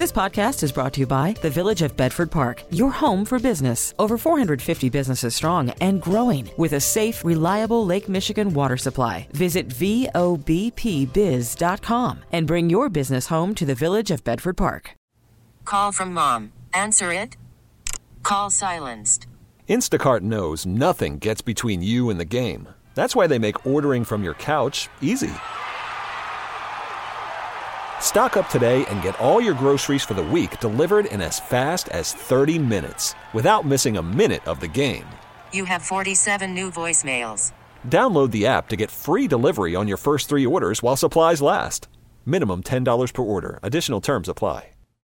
This podcast is brought to you by the Village of Bedford Park, your home for business. Over 450 businesses strong and growing with a safe, reliable Lake Michigan water supply. Visit VOBPBiz.com and bring your business home to the Village of Bedford Park. Call from mom. Answer it. Call silenced. Instacart knows nothing gets between you and the game. That's why they make ordering from your couch easy. Stock up today and get all your groceries for the week delivered in as fast as 30 minutes without missing a minute of the game. You have 47 new voicemails. Download the app to get free delivery on your first 3 orders while supplies last. Minimum $10 per order. Additional terms apply.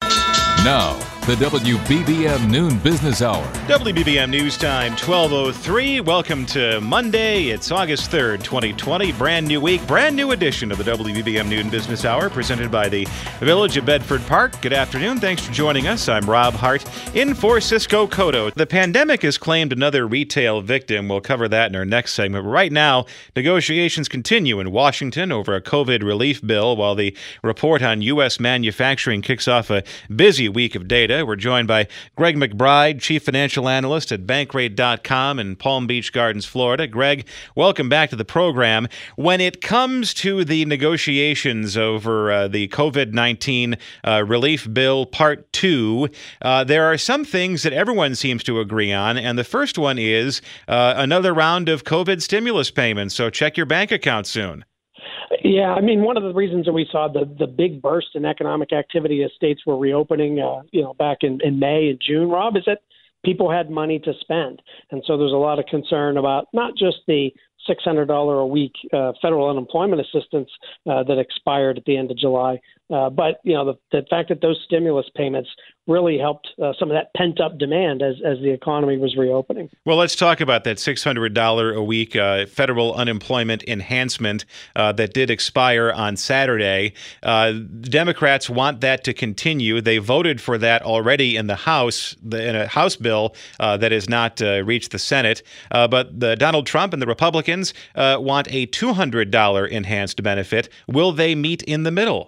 Now, the WBBM Noon Business Hour. WBBM News Time, 12:03. Welcome to Monday. It's August 3rd, 2020. Brand new week, brand new edition of the WBBM Noon Business Hour, presented by the Village of Bedford Park. Good afternoon. Thanks for joining us. I'm Rob Hart, in for Cisco Cotto. The pandemic has claimed another retail victim. We'll cover that in our next segment. But right now, negotiations continue in Washington over a COVID relief bill, while the report on U.S. manufacturing kicks off a busy week of data. We're joined by Greg McBride, Chief Financial Analyst at Bankrate.com in Palm Beach Gardens, Florida. Greg, welcome back to the program. When it comes to the negotiations over the COVID-19 relief bill Part 2, there are some things that everyone seems to agree on, and the first one is another round of COVID stimulus payments, so check your bank account soon. Yeah, I mean, one of the reasons that we saw the big burst in economic activity as states were reopening, back in May and June, Rob, is that people had money to spend. And so there's a lot of concern about not just the $600 a week federal unemployment assistance that expired at the end of July, but, the fact that those stimulus payments really helped some of that pent-up demand as the economy was reopening. Well, let's talk about that $600 a week federal unemployment enhancement that did expire on Saturday. Democrats want that to continue. They voted for that already in the House, in a House bill that has not reached the Senate. But Donald Trump and the Republicans want a $200 enhanced benefit. Will they meet in the middle?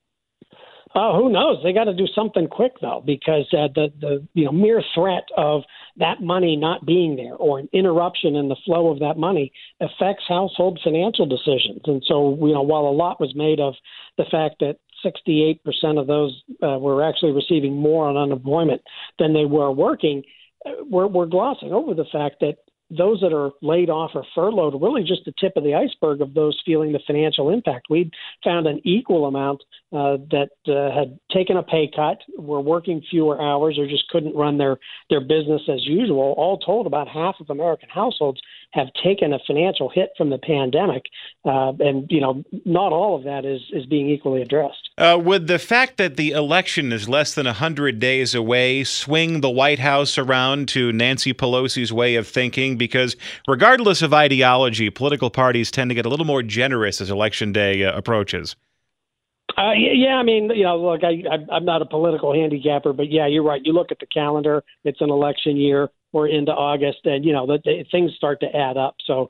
Oh, who knows? They got to do something quick, though, because the mere threat of that money not being there or an interruption in the flow of that money affects household financial decisions. And so, while a lot was made of the fact that 68% of those were actually receiving more on unemployment than they were working, we're glossing over the fact that those that are laid off or furloughed are really just the tip of the iceberg of those feeling the financial impact. We found an equal amount that had taken a pay cut, were working fewer hours, or just couldn't run their business as usual. All told, about half of American households have taken a financial hit from the pandemic, and not all of that is being equally addressed. Would the fact that the election is less than 100 days away swing the White House around to Nancy Pelosi's way of thinking? Because regardless of ideology, political parties tend to get a little more generous as Election Day approaches. Yeah, I mean, look, I'm not a political handicapper, but yeah, you're right. You look at the calendar, it's an election year. We're into August, and things start to add up. So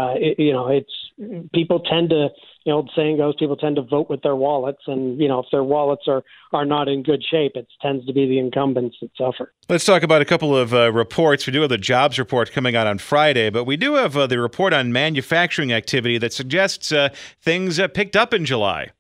it's people tend to, the saying goes, people tend to vote with their wallets, and if their wallets are not in good shape, it tends to be the incumbents that suffer. Let's talk about a couple of reports. We do have the jobs report coming out on Friday, but we do have the report on manufacturing activity that suggests things picked up in July.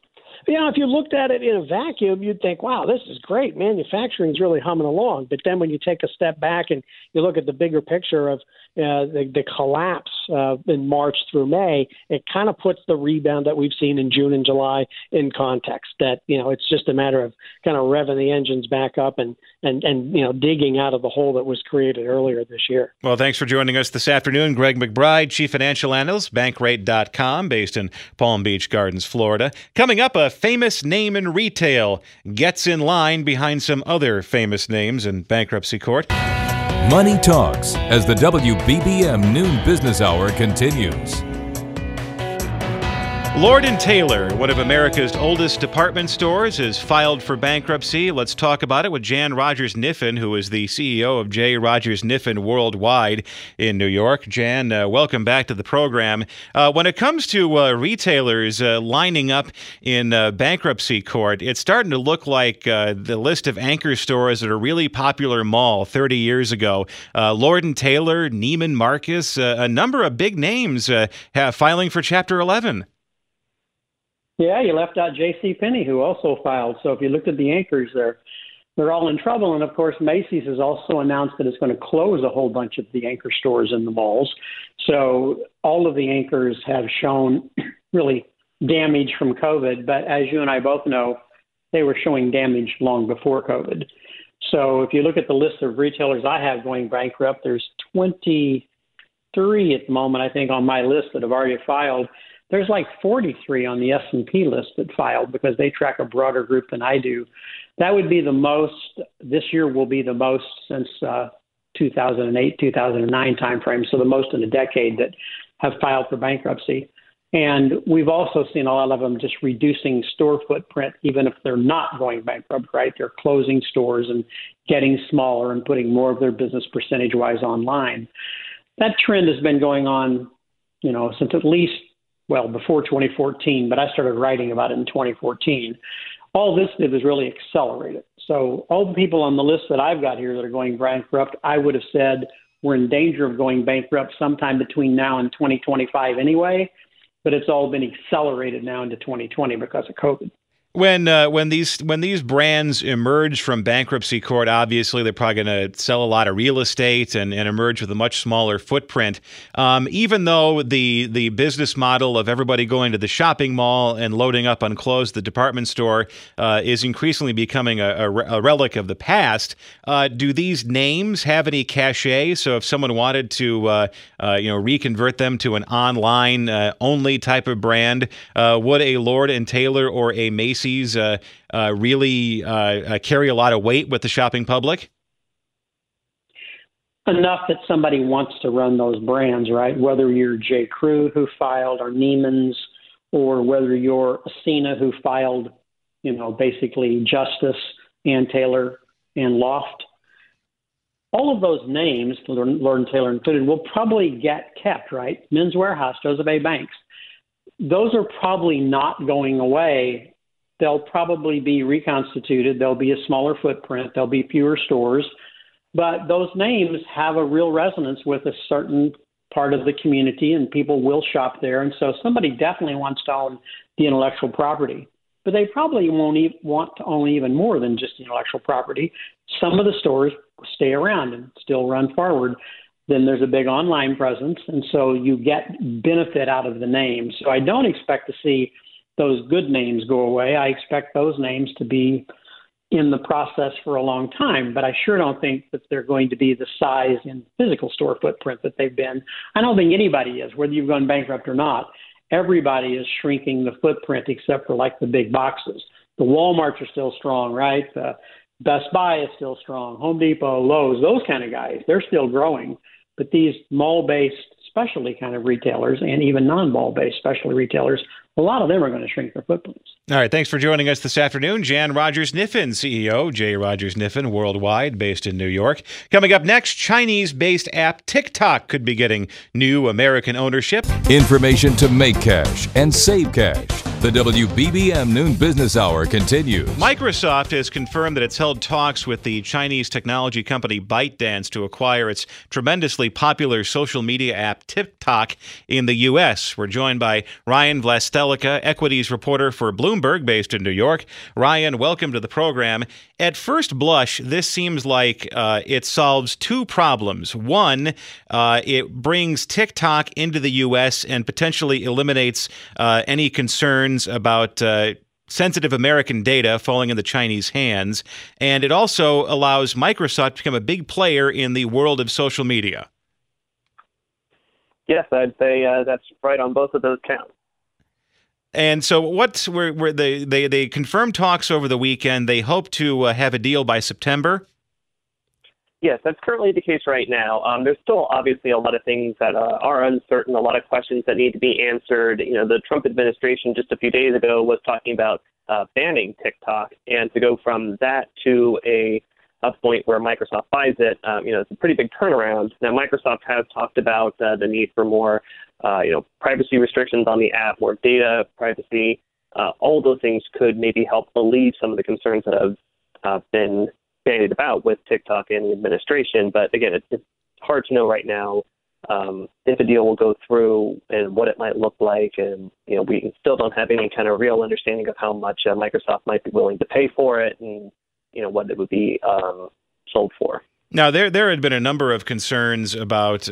If you looked at it in a vacuum, you'd think, wow, this is great. Manufacturing's really humming along. But then when you take a step back and you look at the bigger picture of the collapse in March through May, it kind of puts the rebound that we've seen in June and July in context. That, it's just a matter of kind of revving the engines back up and digging out of the hole that was created earlier this year. Well, thanks for joining us this afternoon. Greg McBride, Chief Financial Analyst, Bankrate.com, based in Palm Beach Gardens, Florida. Coming up, a famous name in retail gets in line behind some other famous names in bankruptcy court. Money Talks as the WBBM Noon Business Hour continues. Lord & Taylor, one of America's oldest department stores, has filed for bankruptcy. Let's talk about it with Jan Rogers Kniffen, who is the CEO of J. Rogers Kniffen Worldwide in New York. Jan, welcome back to the program. When it comes to retailers lining up in bankruptcy court, it's starting to look like the list of anchor stores at a really popular mall 30 years ago. Lord & Taylor, Neiman Marcus, a number of big names filing for Chapter 11. Yeah, you left out J.C. Penney, who also filed. So if you looked at the anchors there, they're all in trouble. And, of course, Macy's has also announced that it's going to close a whole bunch of the anchor stores in the malls. So all of the anchors have shown really damage from COVID. But as you and I both know, they were showing damage long before COVID. So if you look at the list of retailers I have going bankrupt, there's 23 at the moment, I think, on my list that have already filed. There's like 43 on the S&P list that filed because they track a broader group than I do. That would be the most. This year will be the most since 2008, 2009 timeframe, so the most in a decade that have filed for bankruptcy. And we've also seen a lot of them just reducing store footprint, even if they're not going bankrupt, right? They're closing stores and getting smaller and putting more of their business percentage-wise online. That trend has been going on, since at least before 2014, but I started writing about it in 2014. All this did was really accelerate it. So all the people on the list that I've got here that are going bankrupt, I would have said we're in danger of going bankrupt sometime between now and 2025 anyway, but it's all been accelerated now into 2020 because of COVID. When these brands emerge from bankruptcy court, obviously they're probably going to sell a lot of real estate and emerge with a much smaller footprint. Even though the business model of everybody going to the shopping mall and loading up on clothes, the department store, is increasingly becoming a relic of the past. Do these names have any cachet? So if someone wanted to reconvert them to an online only type of brand, would a Lord & Taylor or a Macy's really carry a lot of weight with the shopping public? Enough that somebody wants to run those brands, right? Whether you're J. Crew who filed, or Neiman's, or whether you're Ascena who filed, basically Justice and Taylor and Loft. All of those names, Lord & Taylor included, will probably get kept, right? Men's Warehouse, Joseph A. Banks. Those are probably not going away. They'll probably be reconstituted. There'll be a smaller footprint. There'll be fewer stores. But those names have a real resonance with a certain part of the community, and people will shop there. And so somebody definitely wants to own the intellectual property. But they probably won't want to own even more than just the intellectual property. Some of the stores stay around and still run forward. Then there's a big online presence, and so you get benefit out of the name. So I don't expect to see those good names go away. I expect those names to be in the process for a long time, but I sure don't think that they're going to be the size and physical store footprint that they've been. I don't think anybody is, whether you've gone bankrupt or not. Everybody is shrinking the footprint except for like the big boxes. The Walmarts are still strong, right? Best Buy is still strong. Home Depot, Lowe's, those kind of guys, they're still growing. But these mall-based specialty kind of retailers and even non-mall-based specialty retailers, a lot of them are going to shrink their footprints. All right, thanks for joining us this afternoon. Jan Rogers Kniffen, CEO, J. Rogers Kniffen Worldwide, based in New York. Coming up next, Chinese-based app TikTok could be getting new American ownership. Information to make cash and save cash. The WBBM Noon Business Hour continues. Microsoft has confirmed that it's held talks with the Chinese technology company ByteDance to acquire its tremendously popular social media app TikTok in the U.S. We're joined by Ryan Vlastelica, equities reporter for Bloomberg, based in New York. Ryan, welcome to the program. At first blush, this seems like it solves two problems. One, it brings TikTok into the U.S. and potentially eliminates any concerns about sensitive American data falling in the Chinese hands. And it also allows Microsoft to become a big player in the world of social media. Yes, I'd say that's right on both of those counts. And so they confirmed talks over the weekend. They hope to have a deal by September. Yes, that's currently the case right now. There's still obviously a lot of things that are uncertain, a lot of questions that need to be answered. The Trump administration just a few days ago was talking about banning TikTok, and to go from that to a point where Microsoft buys it, it's a pretty big turnaround. Now, Microsoft has talked about the need for more, privacy restrictions on the app, more data privacy. All of those things could maybe help alleviate some of the concerns that have been bandied about with TikTok and the administration. But again, it's hard to know right now if a deal will go through and what it might look like. And, we still don't have any kind of real understanding of how much Microsoft might be willing to pay for it and, what it would be sold for. Now, there had been a number of concerns about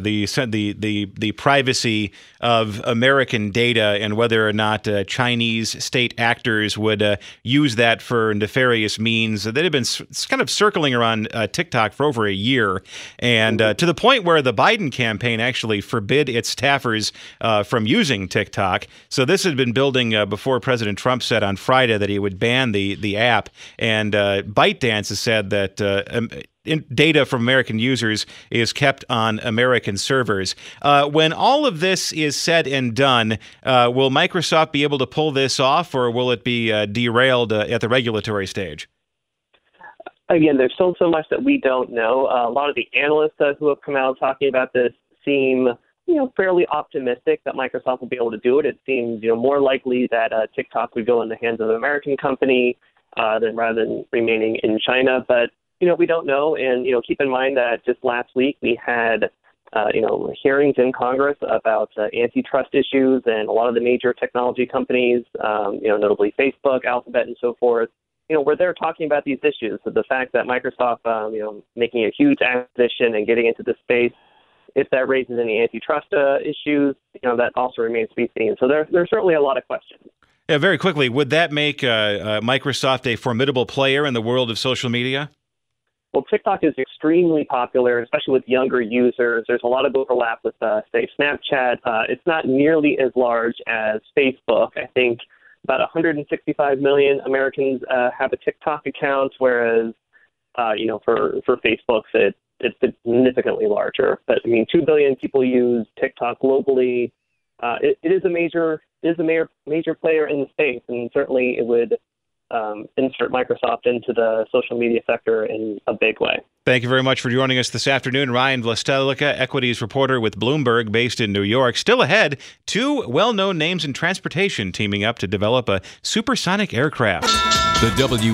the privacy of American data and whether or not Chinese state actors would use that for nefarious means. That had been kind of circling around TikTok for over a year, and to the point where the Biden campaign actually forbid its staffers from using TikTok. So this had been building before President Trump said on Friday that he would ban the app, and ByteDance has said that data from American users is kept on American servers. When all of this is said and done, will Microsoft be able to pull this off, or will it be derailed at the regulatory stage? Again, there's still so much that we don't know. A lot of the analysts who have come out talking about this seem, fairly optimistic that Microsoft will be able to do it. It seems, more likely that TikTok would go in the hands of an American company rather than remaining in China. But we don't know. And, keep in mind that just last week we had, hearings in Congress about antitrust issues, and a lot of the major technology companies, notably Facebook, Alphabet, and so forth, where they're talking about these issues. So the fact that Microsoft, making a huge acquisition and getting into the space, if that raises any antitrust issues, that also remains to be seen. So there's certainly a lot of questions. Yeah, very quickly, would that make Microsoft a formidable player in the world of social media? Well, TikTok is extremely popular, especially with younger users. There's a lot of overlap with, say, Snapchat. It's not nearly as large as Facebook. I think about 165 million Americans have a TikTok account, whereas, for Facebook, it's significantly larger. But 2 billion people use TikTok globally. It is a major player in the space, and certainly it would insert Microsoft into the social media sector in a big way. Thank you very much for joining us this afternoon. Ryan Vlastelica, equities reporter with Bloomberg, based in New York. Still ahead, two well-known names in transportation teaming up to develop a supersonic aircraft. The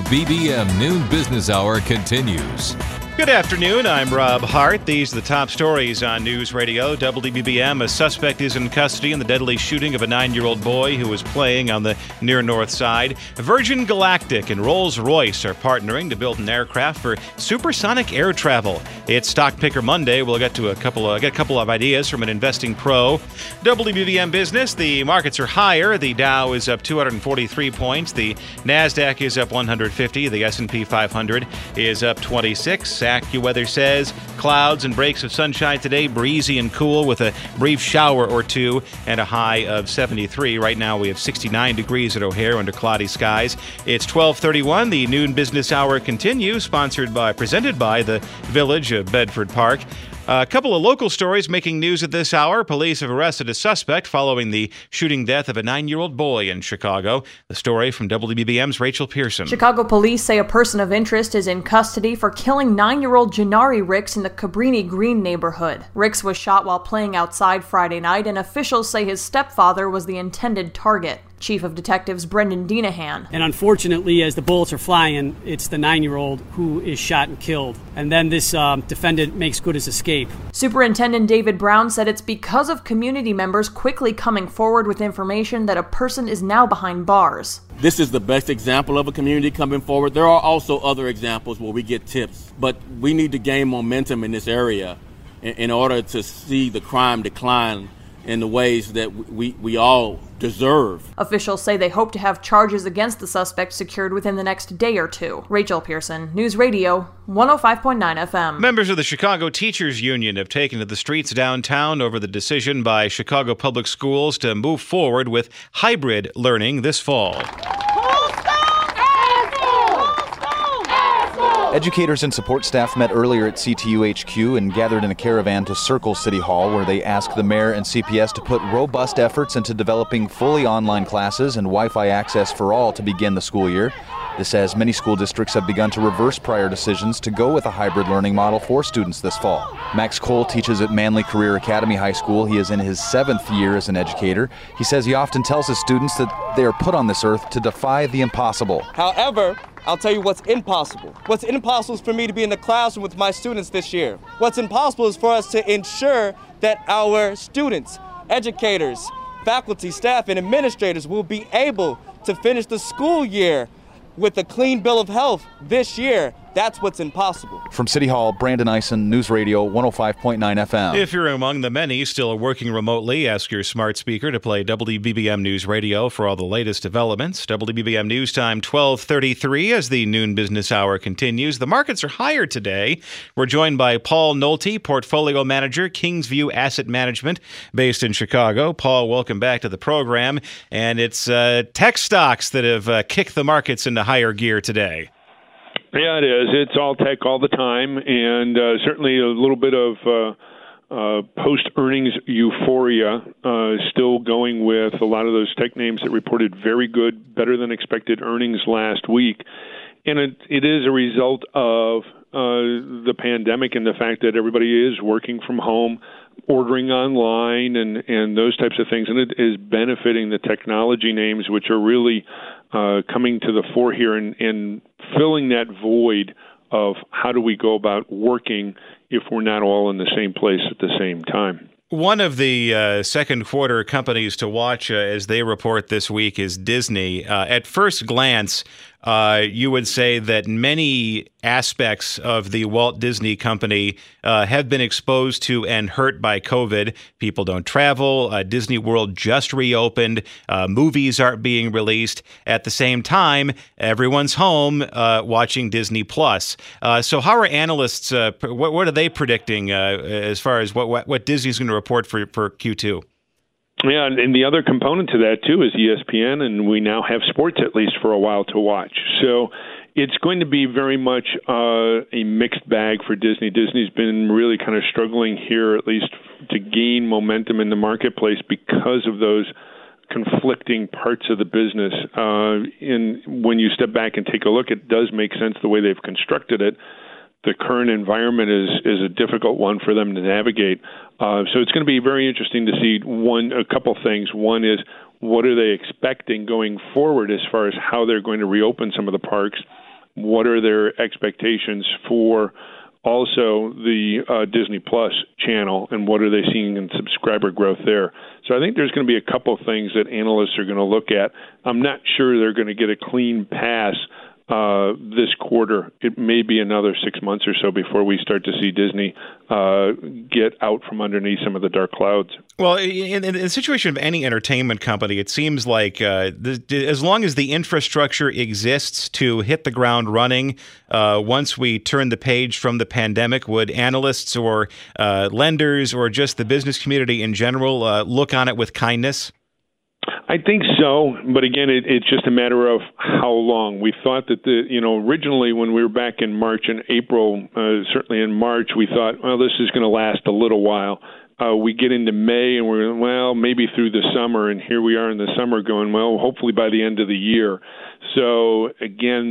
WBBM Noon Business Hour continues. Good afternoon. I'm Rob Hart. These are the top stories on News Radio WBBM. A suspect is in custody in the deadly shooting of a 9-year-old boy who was playing on the near north side. Virgin Galactic and Rolls-Royce are partnering to build an aircraft for supersonic air travel. It's Stock Picker Monday. We'll get to a couple of ideas from an investing pro. WBBM Business. The markets are higher. The Dow is up 243 points. The Nasdaq is up 150. The S&P 500 is up 26. AccuWeather says clouds and breaks of sunshine today, breezy and cool with a brief shower or two and a high of 73. Right now we have 69 degrees at O'Hare under cloudy skies. It's 12:31. The Noon Business Hour continues, presented by the Village of Bedford Park. A couple of local stories making news at this hour. Police have arrested a suspect following the shooting death of a 9-year-old boy in Chicago. The story from WBBM's Rachel Pearson. Chicago police say a person of interest is in custody for killing 9-year-old Janari Ricks in the Cabrini Green neighborhood. Ricks was shot while playing outside Friday night, and officials say his stepfather was the intended target. Chief of Detectives Brendan Dinahan. And unfortunately, as the bullets are flying, it's the 9-year-old who is shot and killed. And then this defendant makes good his escape. Superintendent David Brown said it's because of community members quickly coming forward with information that a person is now behind bars. This is the best example of a community coming forward. There are also other examples where we get tips, but we need to gain momentum in this area in order to see the crime decline in the ways that we all deserve. Officials say they hope to have charges against the suspect secured within the next day or two. Rachel Pearson, News Radio, 105.9 FM. Members of the Chicago Teachers Union have taken to the streets downtown over the decision by Chicago Public Schools to move forward with hybrid learning this fall. Educators and support staff met earlier at CTU HQ and gathered in a caravan to circle City Hall, where they asked the mayor and CPS to put robust efforts into developing fully online classes and Wi-Fi access for all to begin the school year. This as many school districts have begun to reverse prior decisions to go with a hybrid learning model for students this fall. Max Cole teaches at Manly Career Academy High School. He is in his 7th year as an educator. He says he often tells his students that they are put on this earth to defy the impossible. However, I'll tell you what's impossible. What's impossible is for me to be in the classroom with my students this year. What's impossible is for us to ensure that our students, educators, faculty, staff, and administrators will be able to finish the school year with a clean bill of health this year. That's what's impossible. From City Hall, Brandon Eisen, News Radio 105.9 FM. If you're among the many still working remotely, ask your smart speaker to play WBBM News Radio for all the latest developments. WBBM News Time 12:33 as the noon business hour continues. The markets are higher today. We're joined by Paul Nolte, Portfolio Manager, Kingsview Asset Management, based in Chicago. Paul, welcome back to the program. And it's tech stocks that have kicked the markets into higher gear today. Yeah, it is. It's all tech all the time, and certainly a little bit of post-earnings euphoria still going with a lot of those tech names that reported very good, better than expected earnings last week. And it is a result of the pandemic and the fact that everybody is working from home, ordering online, and those types of things. And it is benefiting the technology names, which are really coming to the fore here and filling that void of how do we go about working if we're not all in the same place at the same time. One of the second quarter companies to watch as they report this week is Disney. At first glance, you would say that many aspects of the Walt Disney Company have been exposed to and hurt by COVID. People don't travel. Disney World just reopened. Movies aren't being released. At the same time, everyone's home watching Disney Plus. So how are analysts, what are they predicting as far as what Disney's going to report for Q2? Yeah, and the other component to that, too, is ESPN, and we now have sports at least for a while to watch. So it's going to be very much a mixed bag for Disney. Disney's been really kind of struggling here, at least to gain momentum in the marketplace because of those conflicting parts of the business. And when you step back and take a look, it does make sense the way they've constructed it. The current environment is a difficult one for them to navigate. So it's going to be very interesting to see a couple things. One is, what are they expecting going forward as far as how they're going to reopen some of the parks? What are their expectations for also the Disney Plus channel, and what are they seeing in subscriber growth there? So I think there's going to be a couple of things that analysts are going to look at. I'm not sure they're going to get a clean pass this quarter. It may be another 6 months or so before we start to see Disney get out from underneath some of the dark clouds. Well, in the situation of any entertainment company, it seems like as long as the infrastructure exists to hit the ground running, once we turn the page from the pandemic, would analysts or lenders or just the business community in general look on it with kindness? I think so, but again, it's just a matter of how long. We thought that originally when we were back in March and April, certainly in March, we thought, well, this is going to last a little while. We get into May and we're, well, maybe through the summer, and here we are in the summer going, well, hopefully by the end of the year. So again,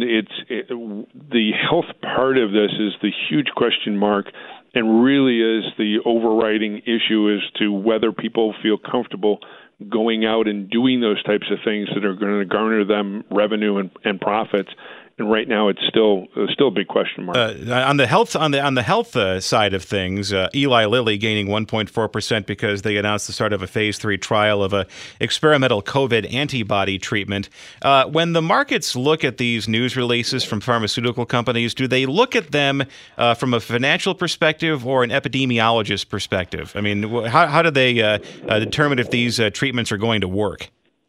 the health part of this is the huge question mark, and really is the overriding issue as to whether people feel comfortable going out and doing those types of things that are going to garner them revenue and profits. And right now, it's still a big question mark. On the health side of things, Eli Lilly gaining 1.4% because they announced the start of a phase 3 trial of a experimental COVID antibody treatment. When the markets look at these news releases from pharmaceutical companies, do they look at them from a financial perspective or an epidemiologist perspective? I mean, how do they determine if these treatments are going to work?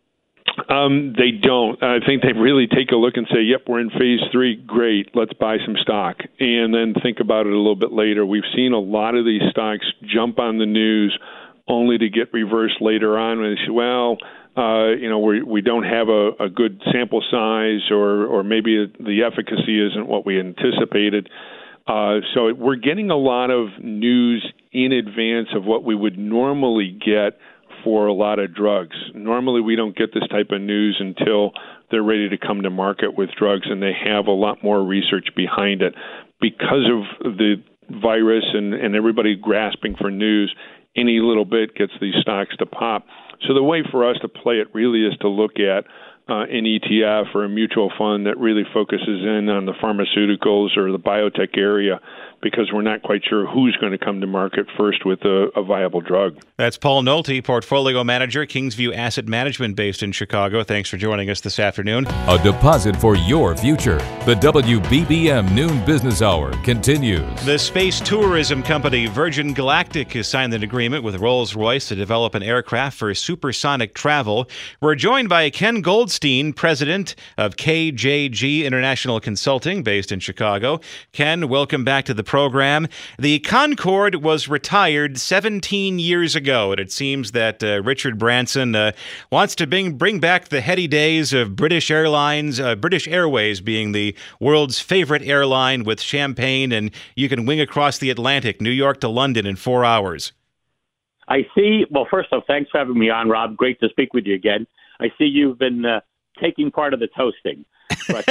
They don't. I think they really take a look and say, yep, we're in phase 3. Great. Let's buy some stock. And then think about it a little bit later. We've seen a lot of these stocks jump on the news only to get reversed later on. And they say, well, we don't have a good sample size, or maybe the efficacy isn't what we anticipated. So we're getting a lot of news in advance of what we would normally get for a lot of drugs. Normally we don't get this type of news until they're ready to come to market with drugs, and they have a lot more research behind it. Because of the virus and everybody grasping for news, any little bit gets these stocks to pop. So the way for us to play it really is to look at an ETF or a mutual fund that really focuses in on the pharmaceuticals or the biotech area, because we're not quite sure who's going to come to market first with a viable drug. That's Paul Nolte, Portfolio Manager, Kingsview Asset Management, based in Chicago. Thanks for joining us this afternoon. A deposit for your future. The WBBM Noon Business Hour continues. The space tourism company Virgin Galactic has signed an agreement with Rolls-Royce to develop an aircraft for supersonic travel. We're joined by Ken Goldstein, president of KJG International Consulting, based in Chicago. Ken, welcome back to the program. The Concorde was retired 17 years ago, and it seems that Richard Branson wants to bring back the heady days of British Airlines, British Airways being the world's favorite airline, with champagne, and you can wing across the Atlantic, New York to London, in 4 hours. I see. Well, first off, thanks for having me on, Rob. Great to speak with you again. I see you've been taking part of the toasting. But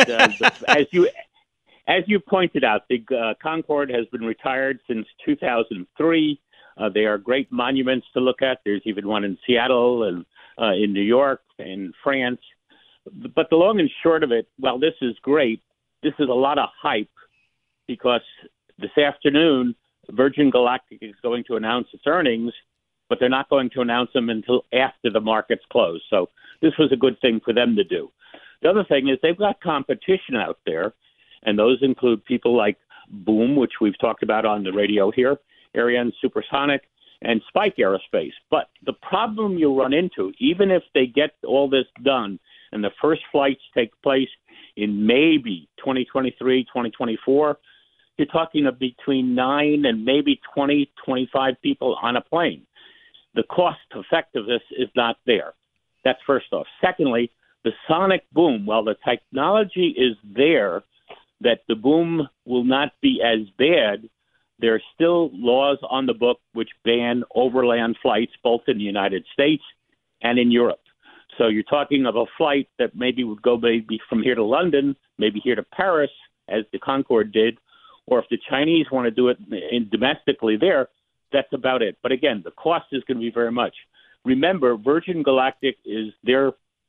as you pointed out, the Concorde has been retired since 2003. They are great monuments to look at. There's even one in Seattle and in New York and France. But the long and short of it, well, this is great. This is a lot of hype, because this afternoon, Virgin Galactic is going to announce its earnings, but they're not going to announce them until after the markets close. So this was a good thing for them to do. The other thing is they've got competition out there, and those include people like Boom, which we've talked about on the radio here, Ariane Supersonic, and Spike Aerospace. But the problem you'll run into, even if they get all this done and the first flights take place in maybe 2023, 2024, you're talking of between 9 and maybe 20, 25 people on a plane. The cost effectiveness is not there. That's first off. Secondly, the sonic boom, while the technology is there, that the boom will not be as bad, there are still laws on the book which ban overland flights both in the United States and in Europe. So you're talking of a flight that maybe would go maybe from here to London, maybe here to Paris, as the Concorde did, or if the Chinese want to do it domestically there, that's about it. But again, the cost is going to be very much. Remember, Virgin Galactic is their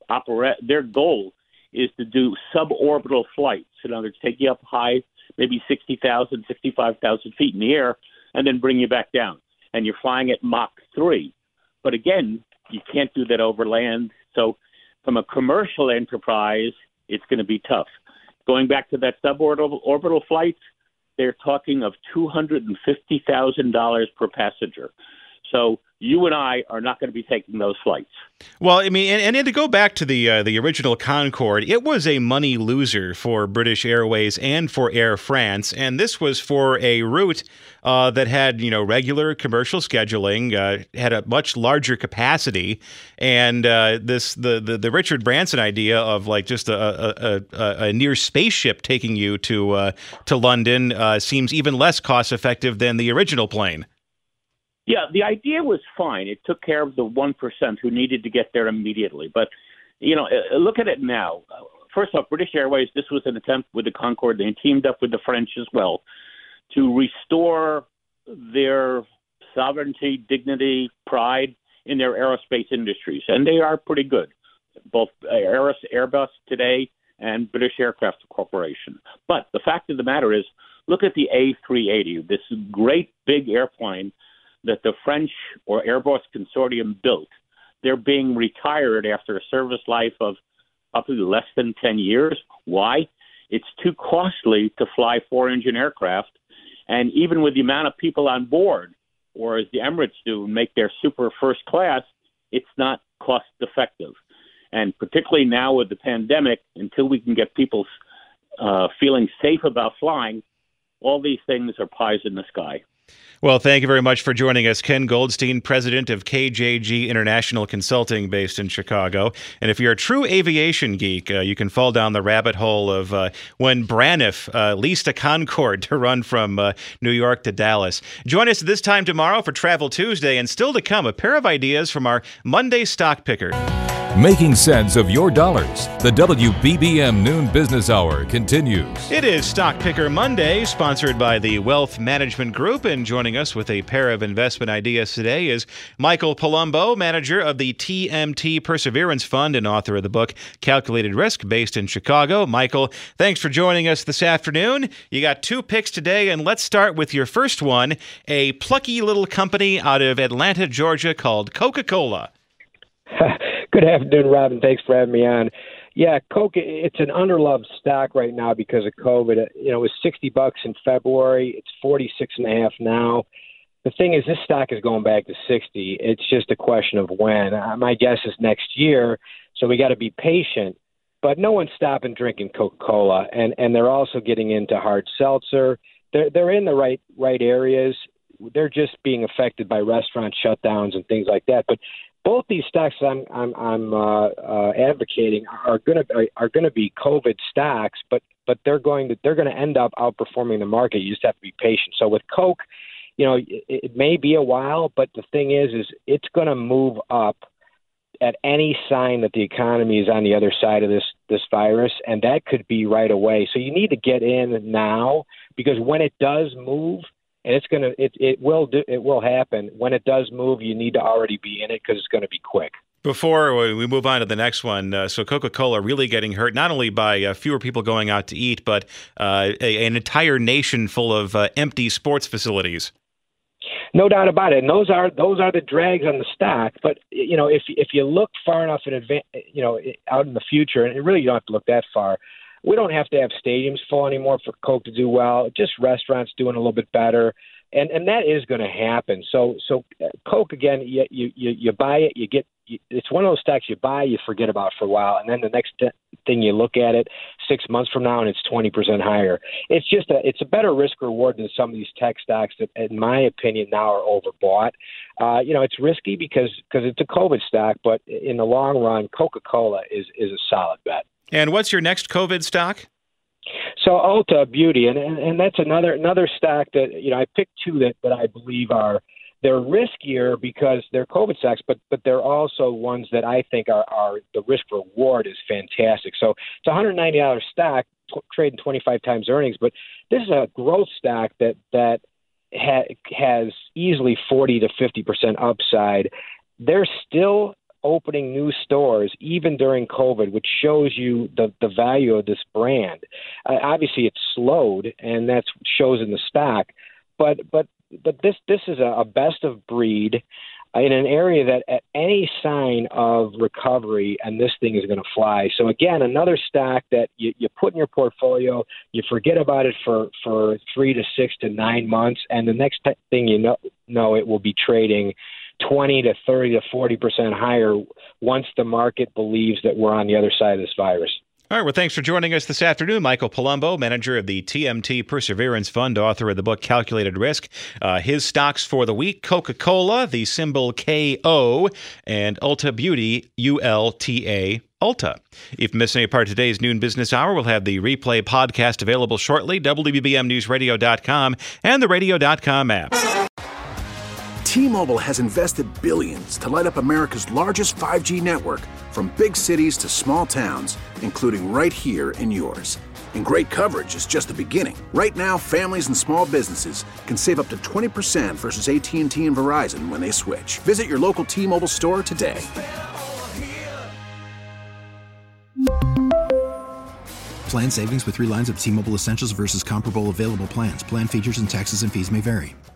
goal is to do suborbital flights. In other words, take you up high, maybe 60,000, 65,000 feet in the air, and then bring you back down. And you're flying at Mach 3. But again, you can't do that over land. So from a commercial enterprise, it's going to be tough. Going back to that suborbital flights, they're talking of $250,000 per passenger. So you and I are not going to be taking those flights. Well, I mean, and to go back to the original Concorde, it was a money loser for British Airways and for Air France, and this was for a route that had regular commercial scheduling, had a much larger capacity, and the Richard Branson idea of like just a near spaceship taking you to London seems even less cost effective than the original plane. Yeah, the idea was fine. It took care of the 1% who needed to get there immediately. But, look at it now. First off, British Airways, this was an attempt with the Concorde. They teamed up with the French as well to restore their sovereignty, dignity, pride in their aerospace industries. And they are pretty good, both Airbus today and British Aircraft Corporation. But the fact of the matter is, look at the A380, this great big airplane that the French or Airbus consortium built. They're being retired after a service life of up to less than 10 years. Why? It's too costly to fly 4-engine aircraft. And even with the amount of people on board, or as the Emirates do, make their super first class, it's not cost effective. And particularly now with the pandemic, until we can get people feeling safe about flying, all these things are pies in the sky. Well, thank you very much for joining us. Ken Goldstein, president of KJG International Consulting based in Chicago. And if you're a true aviation geek, you can fall down the rabbit hole of when Braniff leased a Concorde to run from New York to Dallas. Join us this time tomorrow for Travel Tuesday, and still to come, a pair of ideas from our Monday Stock Picker. Making sense of your dollars. The WBBM Noon Business Hour continues. It is Stock Picker Monday, sponsored by the Wealth Management Group, and joining us with a pair of investment ideas today is Michael Palumbo, manager of the TMT Perseverance Fund and author of the book Calculated Risk, based in Chicago. Michael, thanks for joining us this afternoon. You got 2 picks today, and let's start with your first one, a plucky little company out of Atlanta, Georgia called Coca-Cola. Good afternoon, Rob, and thanks for having me on. Yeah, Coke, it's an underloved stock right now because of COVID. It was $60 in February. It's 46.5 now. The thing is, this stock is going back to 60. It's just a question of when. My guess is next year, so we got to be patient. But no one's stopping drinking Coca-Cola, and they're also getting into hard seltzer. They're in the right areas. They're just being affected by restaurant shutdowns and things like that. But both these stocks I'm advocating are going to be COVID stocks, but they're going to end up outperforming the market. You just have to be patient. So with Coke, it may be a while, but the thing is it's going to move up at any sign that the economy is on the other side of this virus, and that could be right away. So you need to get in now, because when it does move, and it will happen. When it does move, you need to already be in it because it's going to be quick. Before we move on to the next one, so Coca-Cola really getting hurt, not only by fewer people going out to eat, but an entire nation full of empty sports facilities. No doubt about it. And those are the drags on the stock. But if you look far enough in advance, out in the future, and really you don't have to look that far. We don't have to have stadiums full anymore for Coke to do well. Just restaurants doing a little bit better, and that is going to happen. So Coke, again, you buy it, you get. It's one of those stocks you buy, you forget about for a while, and then the next thing you look at it 6 months from now, and it's 20% higher. It's a better risk reward than some of these tech stocks that, in my opinion, now are overbought. It's risky because it's a COVID stock, but in the long run, Coca-Cola is a solid bet. And what's your next COVID stock? So Ulta Beauty, and that's another stock that I picked 2 that I believe they're riskier because they're COVID stocks, but they're also ones that I think are the risk reward is fantastic. So it's a $190 stock trading 25 times earnings, but this is a growth stock that has easily 40 to 50% upside. They're still opening new stores even during COVID, which shows you the value of this brand. Obviously, it's slowed, and that shows in the stock. But this is a best of breed in an area that at any sign of recovery, and this thing is going to fly. So again, another stock that you put in your portfolio, you forget about it for 3 to 6 to 9 months, and the next thing you know it will be trading 20 to 30 to 40% higher once the market believes that we're on the other side of this virus. All right, well, thanks for joining us this afternoon. Michael Palumbo, manager of the TMT Perseverance Fund, author of the book Calculated Risk. His stocks for the week, Coca-Cola, the symbol KO, and Ulta Beauty, ULTA, Ulta. If you missed any part of today's Noon Business Hour, we'll have the replay podcast available shortly, WBBMNewsRadio.com and the Radio.com app. T-Mobile has invested billions to light up America's largest 5G network, from big cities to small towns, including right here in yours. And great coverage is just the beginning. Right now, families and small businesses can save up to 20% versus AT&T and Verizon when they switch. Visit your local T-Mobile store today. Plan savings with 3 lines of T-Mobile Essentials versus comparable available plans. Plan features and taxes and fees may vary.